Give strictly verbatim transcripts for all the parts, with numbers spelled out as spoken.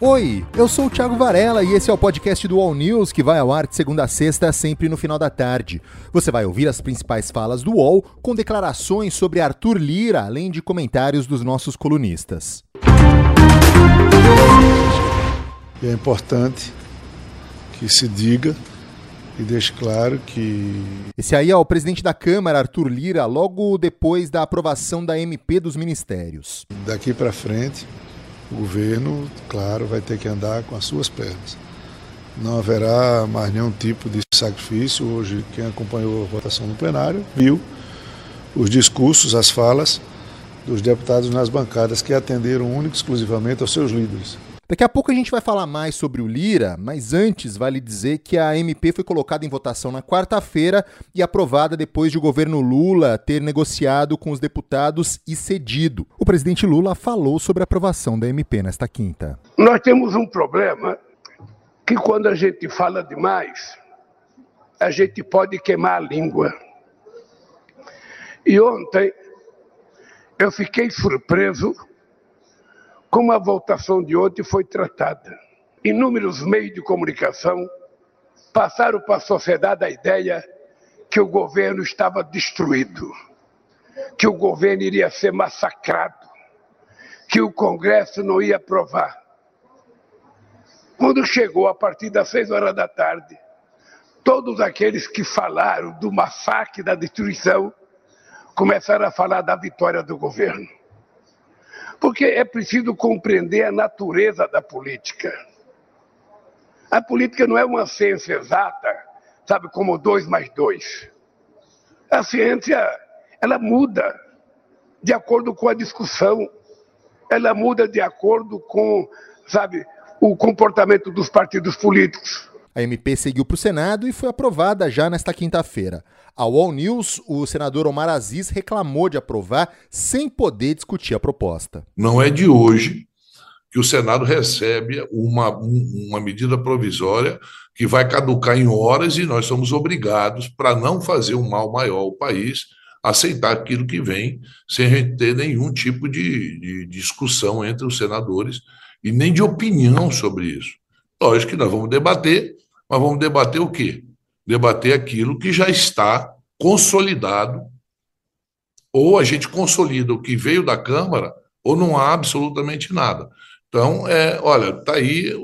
Oi, eu sou o Thiago Varela e esse é o podcast do All News, que vai ao ar de segunda a sexta, sempre no final da tarde. Você vai ouvir as principais falas do U O L, com declarações sobre Arthur Lira, além de comentários dos nossos colunistas. É importante que se diga e deixe claro que... Esse aí é o presidente da Câmara, Arthur Lira, logo depois da aprovação da M P dos ministérios. Daqui para frente, o governo, claro, vai ter que andar com as suas pernas. Não haverá mais nenhum tipo de sacrifício. Hoje, quem acompanhou a votação no plenário viu os discursos, as falas dos deputados nas bancadas que atenderam única e exclusivamente aos seus líderes. Daqui a pouco a gente vai falar mais sobre o Lira, mas antes vale dizer que a M P foi colocada em votação na quarta-feira e aprovada depois de o governo Lula ter negociado com os deputados e cedido. O presidente Lula falou sobre a aprovação da M P nesta quinta. Nós temos um problema que quando a gente fala demais, a gente pode queimar a língua. E ontem eu fiquei surpreso como a votação de ontem foi tratada. Inúmeros meios de comunicação passaram para a sociedade a ideia que o governo estava destruído, que o governo iria ser massacrado, que o Congresso não ia aprovar. Quando chegou a partir das seis horas da tarde, todos aqueles que falaram do massacre, da destruição, começaram a falar da vitória do governo. Porque é preciso compreender a natureza da política. A política não é uma ciência exata, sabe, como dois mais dois. A ciência, ela muda de acordo com a discussão, ela muda de acordo com, sabe, o comportamento dos partidos políticos. A M P seguiu para o Senado e foi aprovada já nesta quinta-feira. Ao All News, o senador Omar Aziz reclamou de aprovar sem poder discutir a proposta. Não é de hoje que o Senado recebe uma, uma medida provisória que vai caducar em horas e nós somos obrigados, para não fazer um mal maior ao país, a aceitar aquilo que vem sem a gente ter nenhum tipo de, de discussão entre os senadores e nem de opinião sobre isso. Lógico que nós vamos debater, mas vamos debater o quê? Debater aquilo que já está consolidado, ou a gente consolida o que veio da Câmara, ou não há absolutamente nada. Então, é, olha, está aí, o,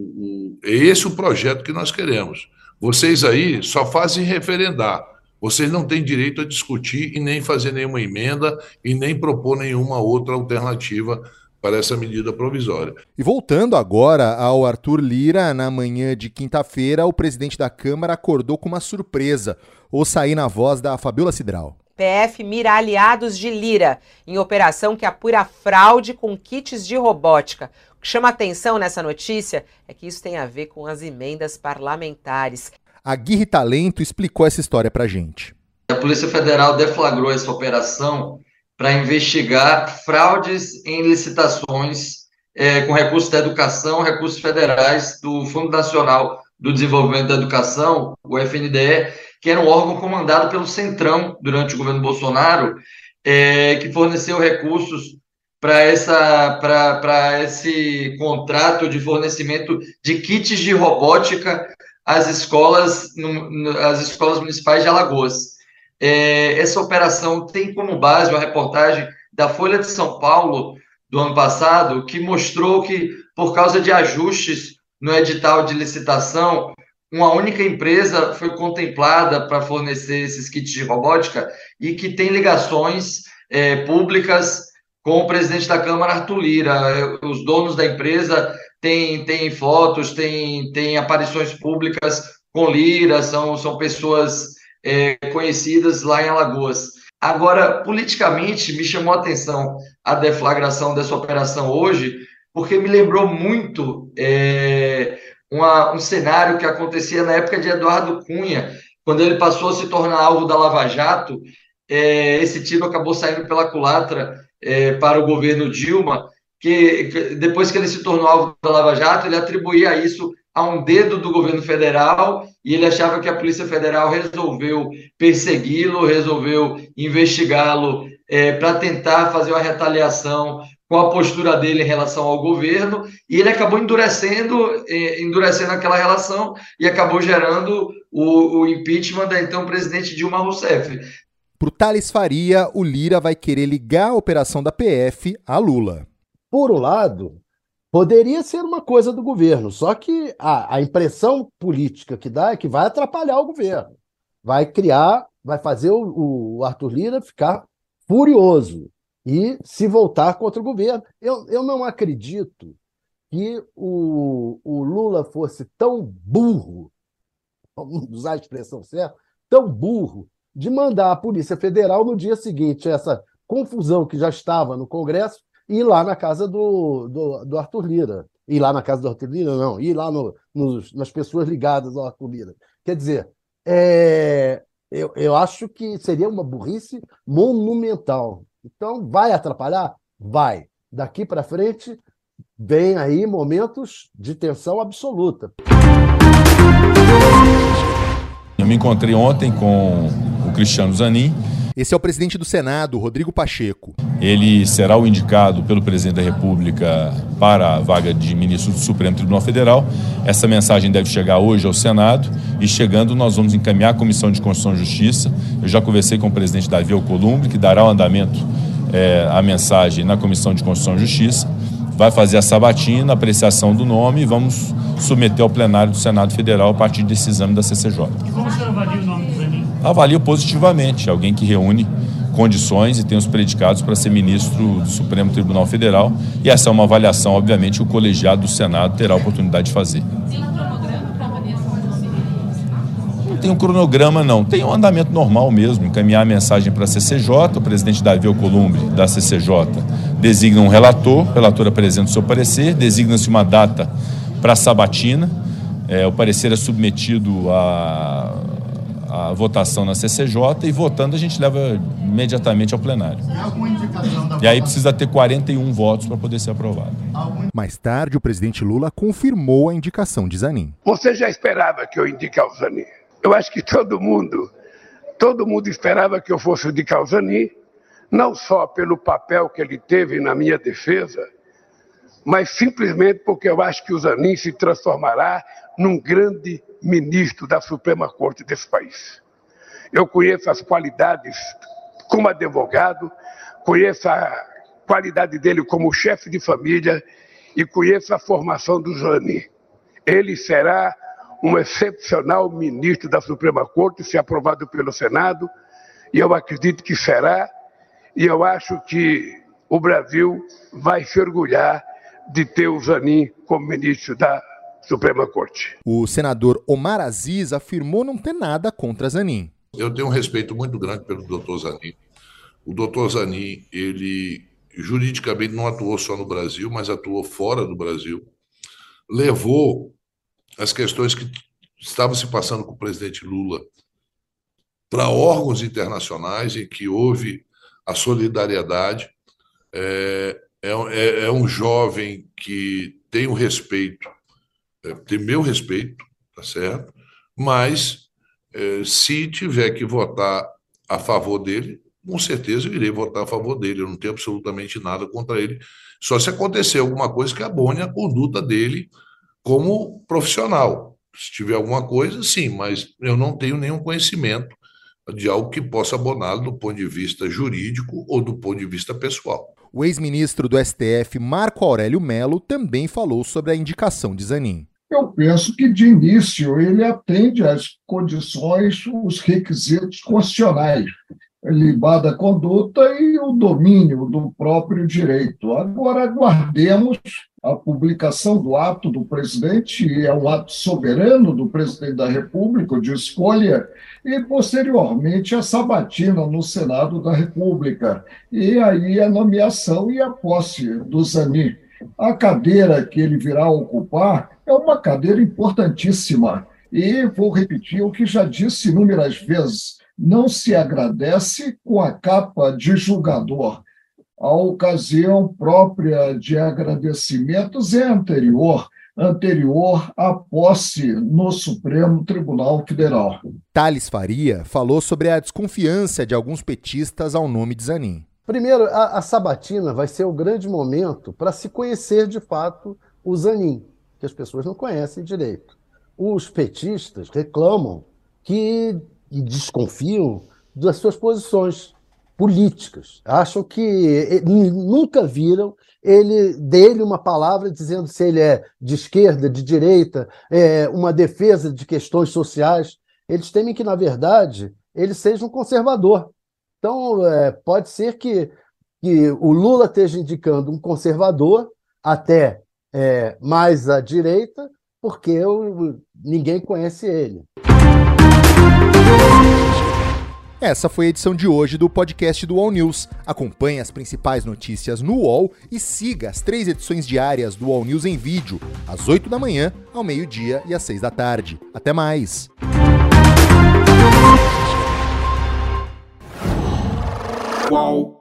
o, é esse o projeto que nós queremos. Vocês aí só fazem referendar, vocês não têm direito a discutir e nem fazer nenhuma emenda e nem propor nenhuma outra alternativa para essa medida provisória. E voltando agora ao Arthur Lira, na manhã de quinta-feira, o presidente da Câmara acordou com uma surpresa. Ouça aí na voz da Fabiola Cidral. P F mira aliados de Lira em operação que apura fraude com kits de robótica. O que chama atenção nessa notícia é que isso tem a ver com as emendas parlamentares. A Guirre Talento explicou essa história pra gente. A Polícia Federal deflagrou essa operação para investigar fraudes em licitações é, com recursos da educação, recursos federais do Fundo Nacional do Desenvolvimento da Educação, o F N D E, que era um órgão comandado pelo Centrão durante o governo Bolsonaro, é, que forneceu recursos para essa, para, para esse contrato de fornecimento de kits de robótica às escolas, no, no, às escolas municipais de Alagoas. É, essa operação tem como base uma reportagem da Folha de São Paulo do ano passado, que mostrou que, por causa de ajustes no edital de licitação, uma única empresa foi contemplada para fornecer esses kits de robótica e que tem ligações é, públicas com o presidente da Câmara, Arthur Lira. Os donos da empresa têm, têm fotos, têm, têm aparições públicas com Lira, são, são pessoas... É, conhecidas lá em Alagoas. Agora, politicamente, me chamou a atenção a deflagração dessa operação hoje, porque me lembrou muito é, uma, um cenário que acontecia na época de Eduardo Cunha, quando ele passou a se tornar alvo da Lava Jato. É, esse tiro acabou saindo pela culatra é, para o governo Dilma, que, que depois que ele se tornou alvo da Lava Jato, ele atribuía isso a um dedo do governo federal, e ele achava que a Polícia Federal resolveu persegui-lo, resolveu investigá-lo é, para tentar fazer uma retaliação com a postura dele em relação ao governo, e ele acabou endurecendo, endurecendo aquela relação e acabou gerando o, o impeachment da então presidente Dilma Rousseff. Para o Thales Faria, o Lira vai querer ligar a operação da P F a Lula. Por um lado, poderia ser uma coisa do governo, só que a, a impressão política que dá é que vai atrapalhar o governo. Vai criar, vai fazer o, o Arthur Lira ficar furioso e se voltar contra o governo. Eu, eu não acredito que o, o Lula fosse tão burro, vamos usar a expressão certa, tão burro, de mandar a Polícia Federal no dia seguinte, essa confusão que já estava no Congresso, ir lá na casa do, do, do Arthur Lira. Ir lá na casa do Arthur Lira, não, ir lá no, nos, nas pessoas ligadas ao Arthur Lira. Quer dizer, é, eu, eu acho que seria uma burrice monumental. Então, vai atrapalhar? Vai. Daqui para frente, vem aí momentos de tensão absoluta. Eu me encontrei ontem com o Cristiano Zanin. Esse é o presidente do Senado, Rodrigo Pacheco. Ele será o indicado pelo presidente da República para a vaga de ministro do Supremo Tribunal Federal. Essa mensagem deve chegar hoje ao Senado e, chegando, nós vamos encaminhar a Comissão de Constituição e Justiça. Eu já conversei com o presidente Davi Alcolumbre, que dará o andamento é, à mensagem na Comissão de Constituição e Justiça. Vai fazer a sabatina, a apreciação do nome e vamos submeter ao plenário do Senado Federal a partir desse exame da C C J. E como o senhor avalia o nome do Zanin? Avalio positivamente, alguém que reúne condições e tem os predicados para ser ministro do Supremo Tribunal Federal, e essa é uma avaliação, obviamente, que o colegiado do Senado terá a oportunidade de fazer. Tem um cronograma para avaliação do Zanin? Não tem um cronograma, não. Tem um andamento normal mesmo, encaminhar a mensagem para a C C J, o presidente Davi Alcolumbre, da C C J, designa um relator, o relator apresenta o seu parecer, designa-se uma data para a sabatina, é, o parecer é submetido a... a votação na C C J e, votando, a gente leva imediatamente ao plenário. E aí precisa ter quarenta e um votos para poder ser aprovado. Mais tarde, o presidente Lula confirmou a indicação de Zanin. Você já esperava que eu indicasse o Zanin? Eu acho que todo mundo, todo mundo esperava que eu fosse indicar o Zanin, não só pelo papel que ele teve na minha defesa, mas simplesmente porque eu acho que o Zanin se transformará num grande ministro da Suprema Corte desse país. Eu conheço as qualidades como advogado, conheço a qualidade dele como chefe de família e conheço a formação do Zanin. Ele será um excepcional ministro da Suprema Corte, se aprovado pelo Senado, e eu acredito que será, e eu acho que o Brasil vai se orgulhar de ter o Zanin como ministro da Suprema Corte. O senador Omar Aziz afirmou não ter nada contra Zanin. Eu tenho um respeito muito grande pelo doutor Zanin. O doutor Zanin, ele juridicamente não atuou só no Brasil, mas atuou fora do Brasil. Levou as questões que estavam se passando com o presidente Lula para órgãos internacionais em que houve a solidariedade. É, é, é um jovem que tem o respeito, é, tem meu respeito, tá certo? Mas é, se tiver que votar a favor dele, com certeza eu irei votar a favor dele. Eu não tenho absolutamente nada contra ele. Só se acontecer alguma coisa que abone a conduta dele como profissional. Se tiver alguma coisa, sim, mas eu não tenho nenhum conhecimento de algo que possa aboná-lo do ponto de vista jurídico ou do ponto de vista pessoal. O ex-ministro do S T F, Marco Aurélio Mello, também falou sobre a indicação de Zanin. Eu penso que, de início, ele atende às condições, os requisitos constitucionais, libada a conduta e o domínio do próprio direito. Agora, aguardemos a publicação do ato do presidente, e é um ato soberano do presidente da República, de escolha, e, posteriormente, a sabatina no Senado da República. E aí a nomeação e a posse do Zanin. A cadeira que ele virá ocupar é uma cadeira importantíssima. E vou repetir o que já disse inúmeras vezes: não se agradece com a capa de julgador. A ocasião própria de agradecimentos é anterior, anterior à posse no Supremo Tribunal Federal. Thales Faria falou sobre a desconfiança de alguns petistas ao nome de Zanin. Primeiro, a, a sabatina vai ser o grande momento para se conhecer de fato o Zanin, que as pessoas não conhecem direito. Os petistas reclamam que, e desconfiam das suas posições políticas. Acham que nunca viram ele, dele uma palavra dizendo se ele é de esquerda, de direita, é, uma defesa de questões sociais. Eles temem que, na verdade, ele seja um conservador. Então, é, pode ser que, que o Lula esteja indicando um conservador, até é, mais à direita, porque eu, ninguém conhece ele. Essa foi a edição de hoje do podcast do U O L News. Acompanhe as principais notícias no U O L e siga as três edições diárias do U O L News em vídeo, às oito da manhã, ao meio-dia e às seis da tarde. Até mais! U O L